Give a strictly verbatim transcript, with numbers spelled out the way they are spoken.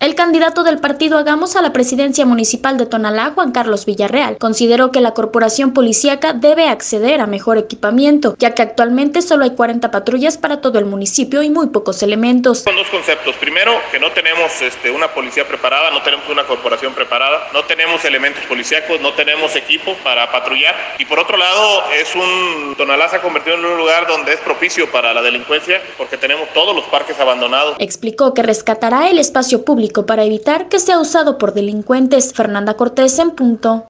El candidato del partido Hagamos a la presidencia municipal de Tonalá, Juan Carlos Villarreal, consideró que la corporación policíaca debe acceder a mejor equipamiento, ya que actualmente solo hay cuarenta patrullas para todo el municipio y muy pocos elementos. Son dos conceptos. Primero, que no tenemos este, una policía preparada, no tenemos una corporación preparada, no tenemos elementos policíacos, no tenemos equipo para patrullar. Y por otro lado, es un Tonalá se ha convertido en un lugar donde es propicio para la delincuencia porque tenemos todos los parques abandonados. Explicó que rescatará el espacio público para evitar que sea usado por delincuentes. Fernanda Cortés en Punto.